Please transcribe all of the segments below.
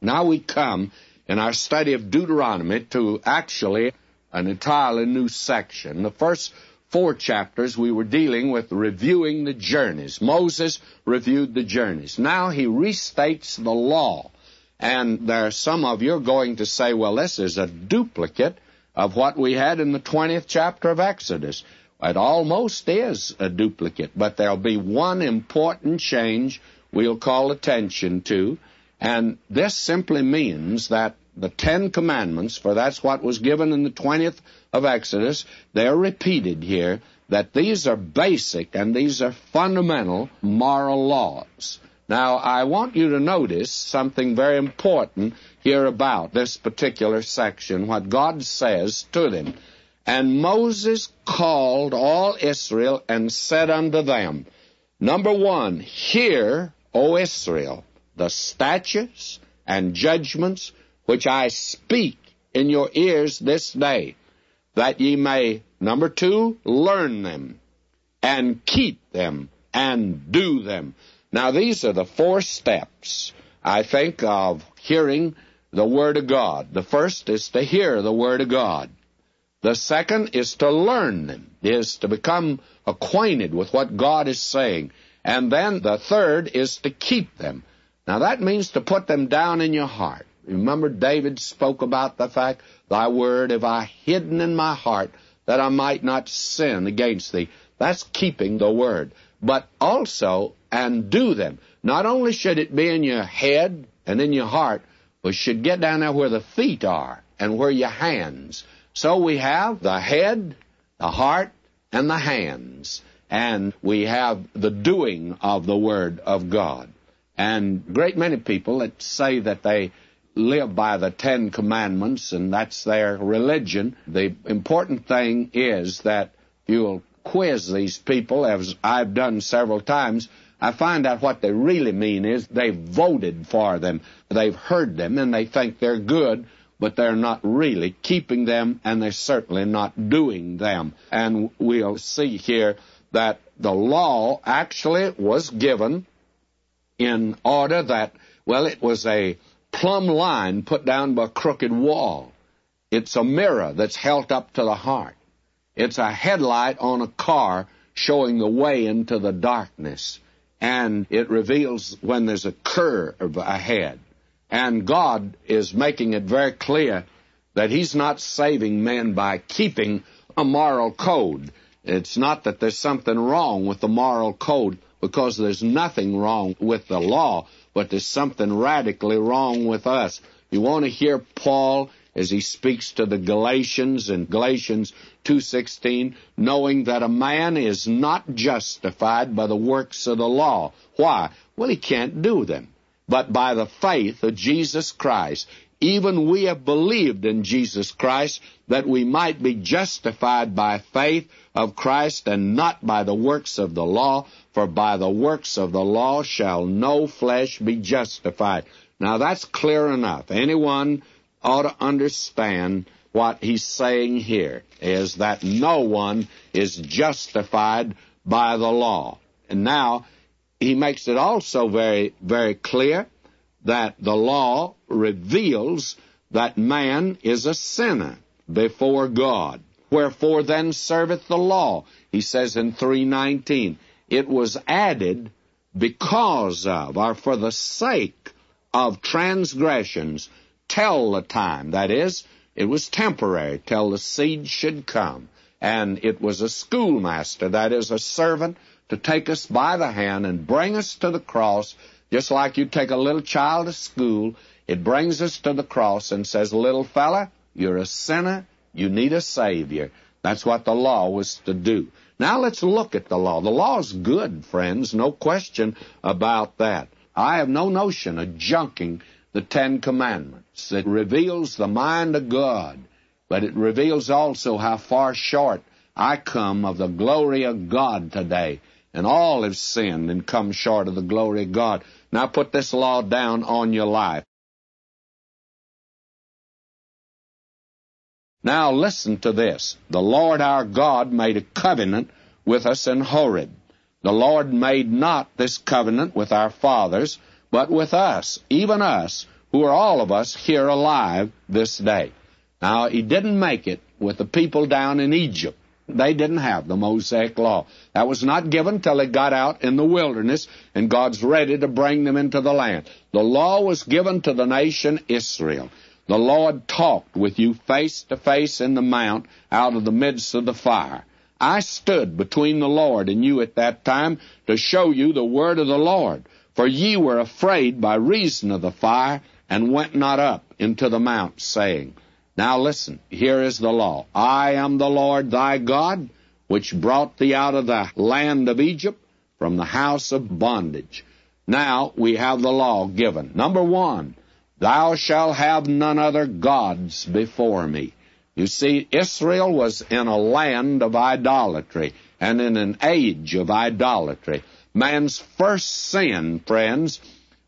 Now we come in our study of Deuteronomy to actually an entirely new section. The first 4 chapters we were dealing with reviewing the journeys. Moses reviewed the journeys. Now he restates the law. And there are some of you going to say, well, this is a duplicate of what we had in the 20th chapter of Exodus. It almost is a duplicate, but there'll be one important change we'll call attention to, and this simply means that the 10 Commandments, for that's what was given in the 20th of Exodus, they're repeated here, that these are basic and these are fundamental moral laws. Now, I want you to notice something very important here about this particular section, what God says to them. And Moses called all Israel and said unto them, number 1, hear, O Israel, the statutes and judgments which I speak in your ears this day, that ye may, number 2, learn them, and keep them, and do them. Now, these are the 4 steps, I think, of hearing the Word of God. The first is to hear the Word of God. The second is to learn them, is to become acquainted with what God is saying. And then the third is to keep them. Now, that means to put them down in your heart. Remember, David spoke about the fact, thy word have I hidden in my heart, that I might not sin against thee. That's keeping the word. But also, and do them. Not only should it be in your head and in your heart, but should get down there where the feet are and where your hands. So we have the head, the heart, and the hands. And we have the doing of the Word of God. And a great many people that say that they live by the 10 Commandments and that's their religion, the important thing is that you'll quiz these people, as I've done several times. I find out what they really mean is they voted for them. They've heard them and they think they're good, but they're not really keeping them, and they're certainly not doing them. And we'll see here that the law actually was given in order that, well, it was a plumb line put down by a crooked wall. It's a mirror that's held up to the heart. It's a headlight on a car showing the way into the darkness. And it reveals when there's a curve ahead. And God is making it very clear that He's not saving men by keeping a moral code. It's not that there's something wrong with the moral code, because there's nothing wrong with the law, but there's something radically wrong with us. You want to hear Paul as he speaks to the Galatians in Galatians 2:16, knowing that a man is not justified by the works of the law. Why? Well, he can't do them. But by the faith of Jesus Christ, even we have believed in Jesus Christ, that we might be justified by faith of Christ and not by the works of the law, for by the works of the law shall no flesh be justified. Now that's clear enough. Anyone ought to understand what he's saying here, is that no one is justified by the law. And now, he makes it also very, very clear that the law reveals that man is a sinner before God. Wherefore then serveth the law? He says in 3:19, it was added because of, or for the sake of transgressions, till the time. That is, it was temporary, till the seed should come. And it was a schoolmaster, that is, a servant, to take us by the hand and bring us to the cross, just like you take a little child to school. It brings us to the cross and says, little fella, you're a sinner, you need a Savior. That's what the law was to do. Now let's look at the law. The law is good, friends, no question about that. I have no notion of junking the 10 Commandments. It reveals the mind of God, but it reveals also how far short I come of the glory of God today. And all have sinned and come short of the glory of God. Now put this law down on your life. Now listen to this. The Lord our God made a covenant with us in Horeb. The Lord made not this covenant with our fathers, but with us, even us, who are all of us here alive this day. Now, he didn't make it with the people down in Egypt. They didn't have the Mosaic law. That was not given till they got out in the wilderness, and God's ready to bring them into the land. The law was given to the nation Israel. The Lord talked with you face to face in the mount out of the midst of the fire. I stood between the Lord and you at that time to show you the word of the Lord. For ye were afraid by reason of the fire, and went not up into the mount, saying, Now listen, here is the law. I am the Lord thy God, which brought thee out of the land of Egypt, from the house of bondage. Now we have the law given. Number 1, thou shalt have none other gods before me. You see, Israel was in a land of idolatry and in an age of idolatry. Man's first sin, friends,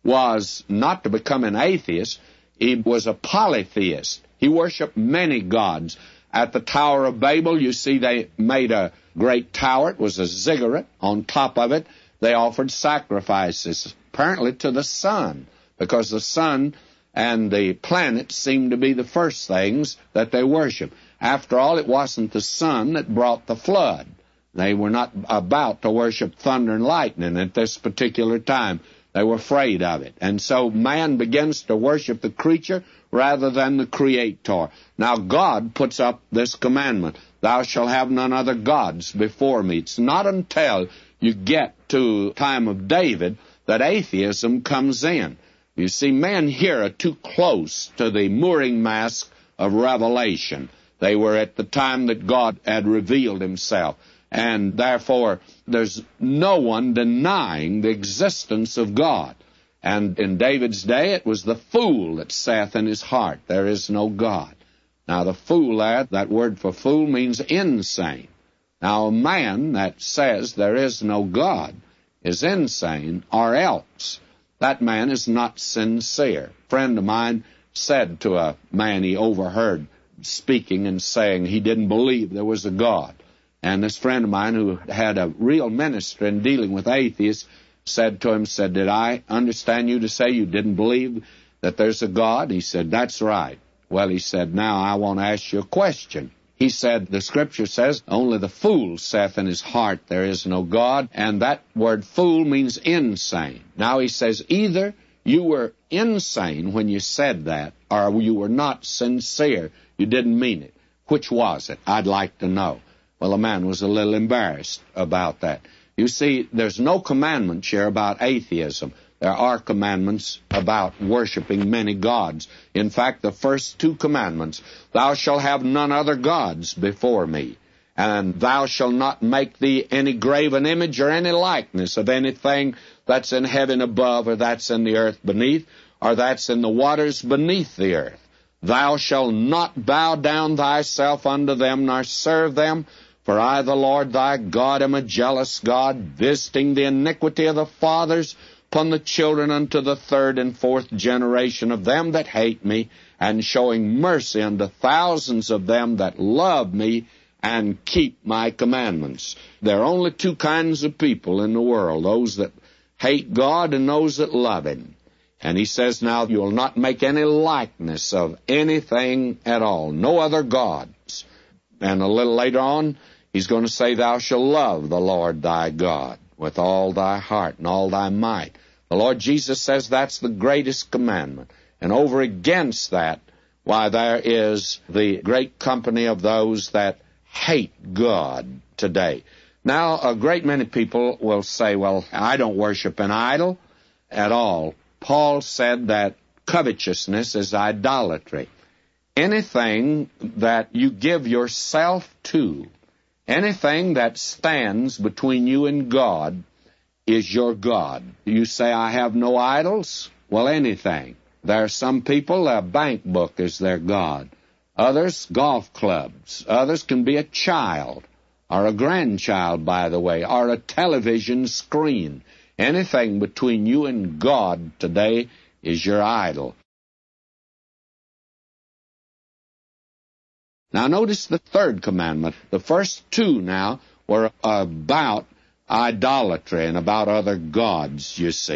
was not to become an atheist. He was a polytheist. He worshiped many gods. At the Tower of Babel, you see, they made a great tower. It was a ziggurat. On top of it, they offered sacrifices, apparently to the sun, because the sun and the planets seemed to be the first things that they worshiped. After all, it wasn't the sun that brought the flood. They were not about to worship thunder and lightning at this particular time. They were afraid of it. And so man begins to worship the creature rather than the Creator. Now God puts up this commandment, thou shalt have none other gods before me. It's not until you get to the time of David that atheism comes in. You see, men here are too close to the mooring mast of revelation. They were at the time that God had revealed himself. And therefore, there's no one denying the existence of God. And in David's day, it was the fool that saith in his heart, there is no God. Now, the fool there, that word for fool means insane. Now, a man that says there is no God is insane, or else that man is not sincere. A friend of mine said to a man he overheard speaking and saying he didn't believe there was a God. And this friend of mine who had a real ministry in dealing with atheists said to him, did I understand you to say you didn't believe that there's a God? He said, that's right. Well, he said, now I want to ask you a question. He said, the Scripture says, only the fool saith in his heart there is no God, and that word fool means insane. Now he says, either you were insane when you said that, or you were not sincere. You didn't mean it. Which was it? I'd like to know. Well, the man was a little embarrassed about that. You see, there's no commandments here about atheism. There are commandments about worshiping many gods. In fact, the first 2 commandments, thou shalt have none other gods before me, and thou shalt not make thee any graven image or any likeness of anything that's in heaven above, or that's in the earth beneath, or that's in the waters beneath the earth. Thou shalt not bow down thyself unto them, nor serve them, for I, the Lord thy God, am a jealous God, visiting the iniquity of the fathers upon the children unto the 3rd and 4th generation of them that hate me, and showing mercy unto thousands of them that love me and keep my commandments. There are only 2 kinds of people in the world, those that hate God and those that love him. And he says, now you'll not make any likeness of anything at all, no other gods. And a little later on, he's going to say, thou shalt love the Lord thy God with all thy heart and all thy might. The Lord Jesus says that's the greatest commandment. And over against that, why, there is the great company of those that hate God today. Now, a great many people will say, well, I don't worship an idol at all. Paul said that covetousness is idolatry. Anything that you give yourself to, anything that stands between you and God, is your God. You say, I have no idols? Well, anything. There are some people, a bank book is their God. Others, golf clubs. Others can be a child, or a grandchild, by the way, or a television screen. Anything between you and God today is your idol. Now notice the 3rd commandment. The first 2 now were about idolatry and about other gods, you see.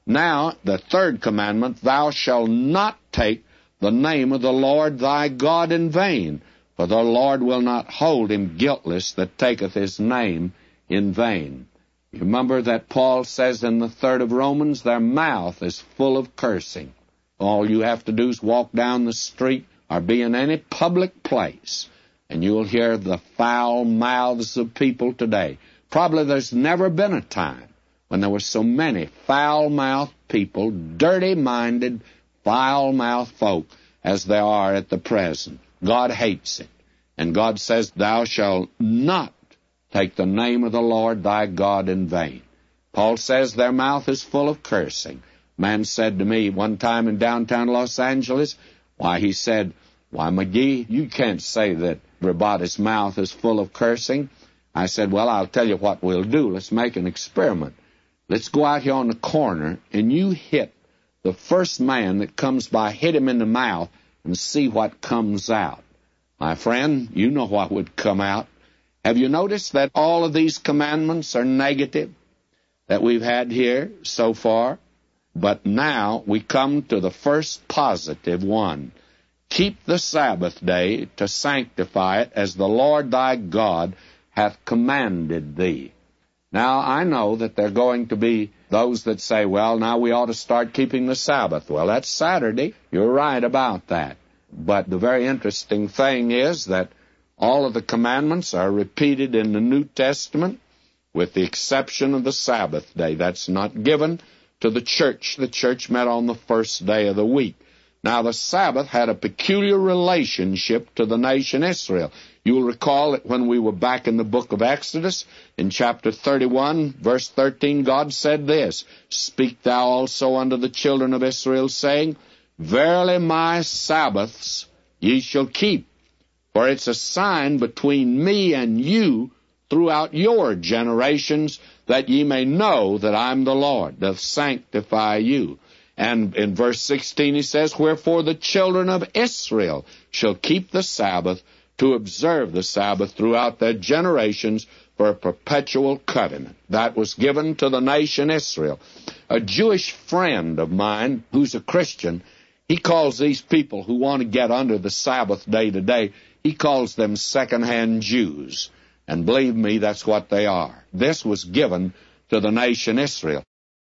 Now, the third commandment, thou shalt not take the name of the Lord thy God in vain, for the Lord will not hold him guiltless that taketh his name in vain. You remember that Paul says in the 3rd of Romans, their mouth is full of cursing. All you have to do is walk down the street or be in any public place, and you'll hear the foul mouths of people today. Probably there's never been a time when there were so many foul-mouthed people, dirty-minded, foul-mouthed folk as there are at the present. God hates it. And God says, thou shalt not take the name of the Lord thy God in vain. Paul says their mouth is full of cursing. A man said to me one time in downtown Los Angeles, he said, McGee, you can't say that everybody's mouth is full of cursing. I said, well, I'll tell you what we'll do. Let's make an experiment. Let's go out here on the corner, and you hit the first man that comes by, hit him in the mouth, and see what comes out. My friend, you know what would come out. Have you noticed that all of these commandments are negative that we've had here so far? But now we come to the first positive one. Keep the Sabbath day to sanctify it as the Lord thy God hath commanded thee. Now, I know that there are going to be those that say, well, now we ought to start keeping the Sabbath. Well, that's Saturday. You're right about that. But the very interesting thing is that all of the commandments are repeated in the New Testament, with the exception of the Sabbath day. That's not given to the church. The church met on the first day of the week. Now, the Sabbath had a peculiar relationship to the nation Israel. You'll recall that when we were back in the book of Exodus, in chapter 31, verse 13, God said this, speak thou also unto the children of Israel, saying, verily my Sabbaths ye shall keep, for it's a sign between me and you throughout your generations, that ye may know that I'm the Lord, doth sanctify you. And in verse 16 he says, wherefore the children of Israel shall keep the Sabbath, to observe the Sabbath throughout their generations for a perpetual covenant. That was given to the nation Israel. A Jewish friend of mine who's a Christian, he calls these people who want to get under the Sabbath day today, he calls them second-hand Jews. And believe me, that's what they are. This was given to the nation Israel.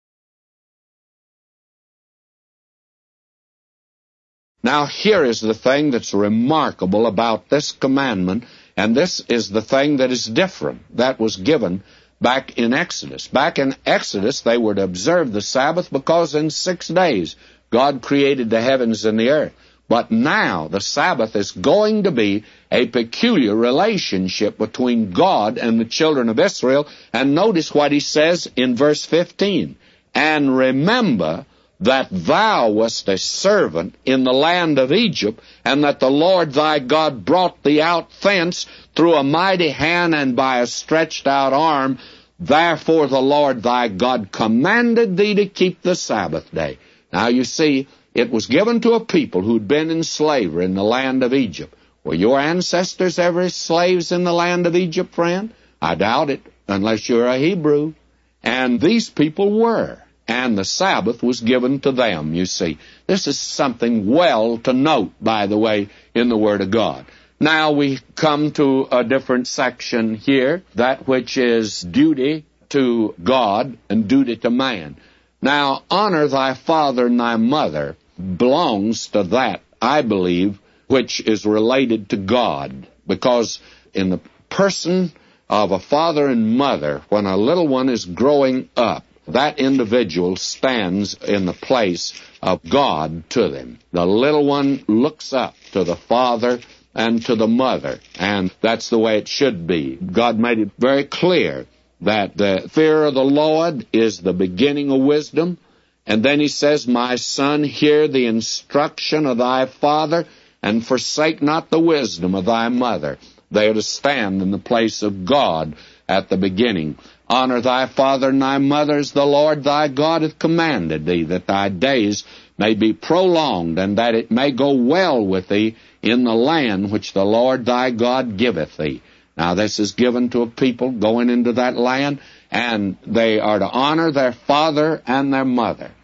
Now, here is the thing that's remarkable about this commandment, and this is the thing that is different. That was given back in Exodus. Back in Exodus, they were to observe the Sabbath because in 6 days God created the heavens and the earth. But now the Sabbath is going to be a peculiar relationship between God and the children of Israel. And notice what he says in verse 15. And remember that thou wast a servant in the land of Egypt, and that the Lord thy God brought thee out thence through a mighty hand and by a stretched out arm. Therefore the Lord thy God commanded thee to keep the Sabbath day. Now you see, it was given to a people who'd been in slavery in the land of Egypt. Were your ancestors ever slaves in the land of Egypt, friend? I doubt it, unless you're a Hebrew. And these people were. And the Sabbath was given to them, you see. This is something well to note, by the way, in the Word of God. Now we come to a different section here, that which is duty to God and duty to man. Now, honor thy father and thy mother belongs to that, I believe, which is related to God. Because in the person of a father and mother, when a little one is growing up, that individual stands in the place of God to them. The little one looks up to the father and to the mother, and that's the way it should be. God made it very clear that the fear of the Lord is the beginning of wisdom. And then he says, my son, hear the instruction of thy father, and forsake not the wisdom of thy mother. They are to stand in the place of God at the beginning. Honor thy father and thy mother as the Lord thy God hath commanded thee, that thy days may be prolonged, and that it may go well with thee in the land which the Lord thy God giveth thee. Now this is given to a people going into that land, and they are to honor their father and their mother.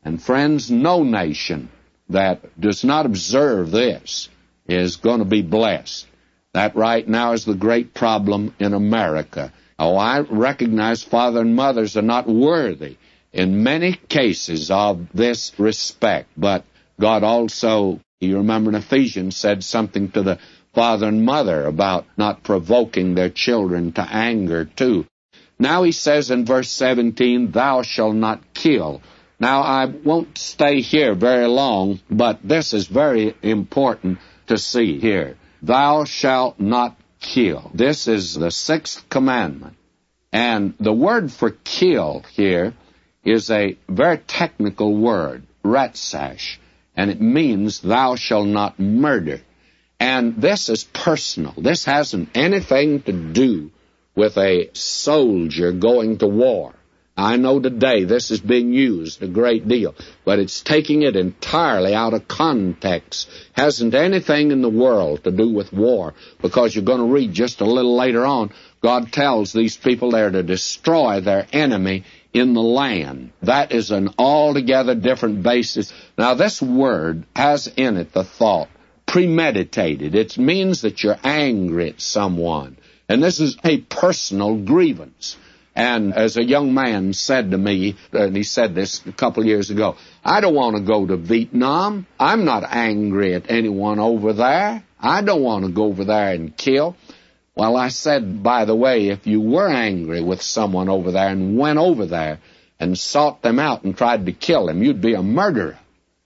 And friends, no nation that does not observe this is going to be blessed. That right now is the great problem in America. Oh, I recognize fathers and mothers are not worthy in many cases of this respect, but God also, you remember in Ephesians, said something to the father and mother about not provoking their children to anger too. Now he says in verse 17, thou shalt not kill. Now I won't stay here very long, but this is very important to see here. Thou shalt not kill. This is the sixth commandment. And the word for kill here is a very technical word, ratsash, and it means thou shalt not murder. And this is personal. This hasn't anything to do with a soldier going to war. I know today this is being used a great deal, but it's taking it entirely out of context. Hasn't anything in the world to do with war, because you're going to read just a little later on, God tells these people they're to destroy their enemy in the land. That is an altogether different basis. Now, this word has in it the thought, premeditated. It means that you're angry at someone. And this is a personal grievance. And as a young man said to me, and he said this a couple of years ago, I don't want to go to Vietnam. I'm not angry at anyone over there. I don't want to go over there and kill. Well, I said, by the way, if you were angry with someone over there and went over there and sought them out and tried to kill them, you'd be a murderer.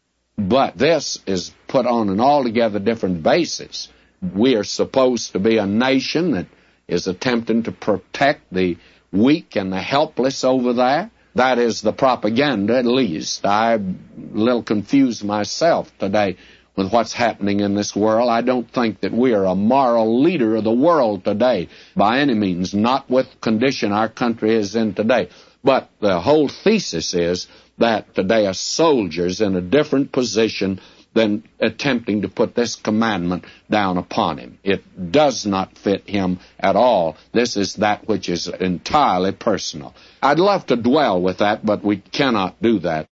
But this is put on an altogether different basis. We are supposed to be a nation that is attempting to protect the weak and the helpless over there. That is the propaganda, at least. I'm a little confused myself today with what's happening in this world. I don't think that we are a moral leader of the world today, by any means, not with the condition our country is in today. But the whole thesis is that today a soldier's in a different position than attempting to put this commandment down upon him. It does not fit him at all. This is that which is entirely personal. I'd love to dwell with that, but we cannot do that.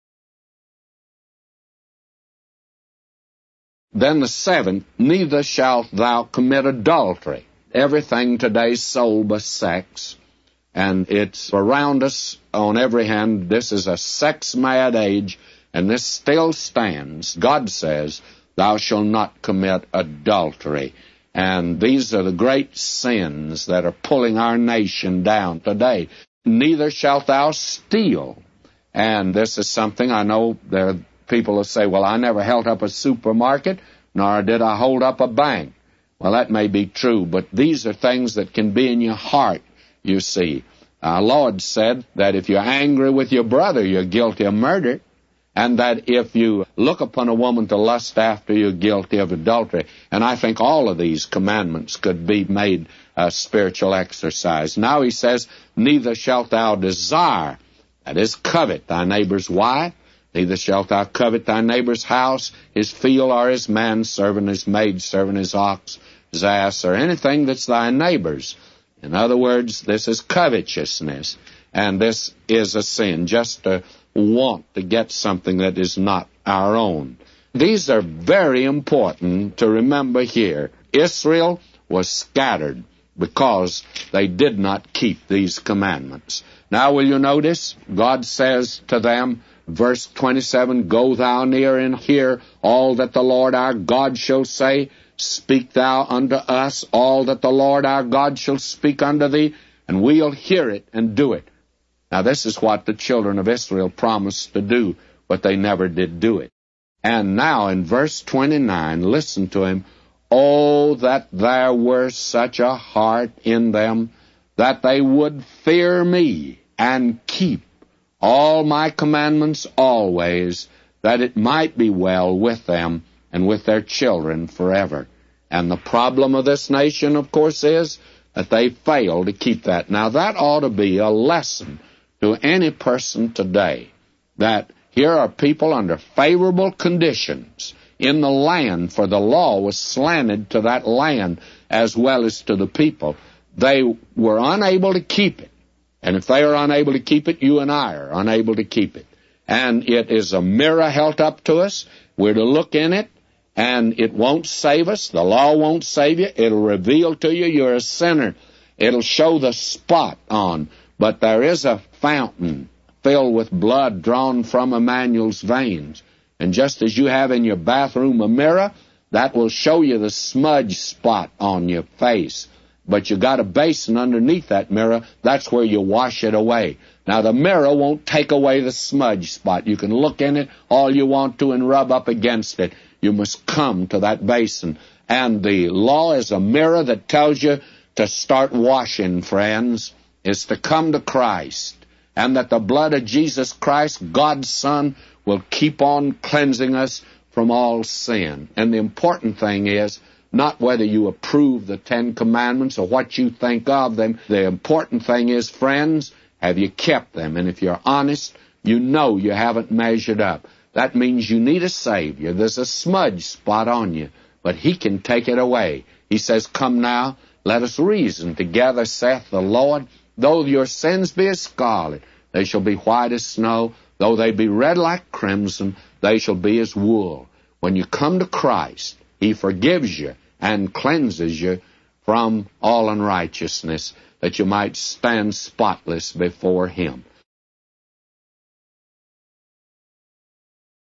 Then the seventh, neither shalt thou commit adultery. Everything today is sold by sex, and it's around us on every hand. This is a sex-mad age, and this still stands. God says, thou shalt not commit adultery. And these are the great sins that are pulling our nation down today. Neither shalt thou steal. And this is something I know there are people who say, well, I never held up a supermarket, nor did I hold up a bank. Well, that may be true, but these are things that can be in your heart, you see. Our Lord said that if you're angry with your brother, you're guilty of murder. And that if you look upon a woman to lust after, you're guilty of adultery. And I think all of these commandments could be made a spiritual exercise. Now he says, neither shalt thou desire, that is, covet thy neighbor's wife, neither shalt thou covet thy neighbor's house, his field, or his manservant, his maidservant, his ox, his ass, or anything that's thy neighbor's. In other words, this is covetousness, and this is a sin, just to want to get something that is not our own. These are very important to remember here. Israel was scattered because they did not keep these commandments. Now will you notice, God says to them, verse 27, go thou near and hear all that the Lord our God shall say. Speak thou unto us all that the Lord our God shall speak unto thee, and we'll hear it and do it. Now, this is what the children of Israel promised to do, but they never did do it. And now, in verse 29, listen to him. Oh, that there were such a heart in them, that they would fear me and keep all my commandments always, that it might be well with them and with their children forever. And the problem of this nation, of course, is that they fail to keep that. Now, that ought to be a lesson to any person today, that here are people under favorable conditions in the land, for the law was slanted to that land as well as to the people. They were unable to keep it. And if they are unable to keep it, you and I are unable to keep it. and it is a mirror held up to us. We're to look in it, and it won't save us. The law won't save you. It'll reveal to you you're a sinner. It'll show the spot on. But there is a fountain filled with blood drawn from Emmanuel's veins. And just as you have in your bathroom a mirror, that will show you the smudge spot on your face. But you got a basin underneath that mirror. That's where you wash it away. Now, the mirror won't take away the smudge spot. You can look in it all you want to and rub up against it. You must come to that basin. And the law is a mirror that tells you to start washing, friends. It's to come to Christ. And that the blood of Jesus Christ, God's Son, will keep on cleansing us from all sin. And the important thing is not whether you approve the Ten Commandments or what you think of them. The important thing is, friends, have you kept them? And if you're honest, you know you haven't measured up. That means you need a Savior. There's a smudge spot on you, but He can take it away. He says, come now, let us reason together, saith the Lord. Though your sins be as scarlet, they shall be white as snow. Though they be red like crimson, they shall be as wool. When you come to Christ, He forgives you and cleanses you from all unrighteousness, that you might stand spotless before Him.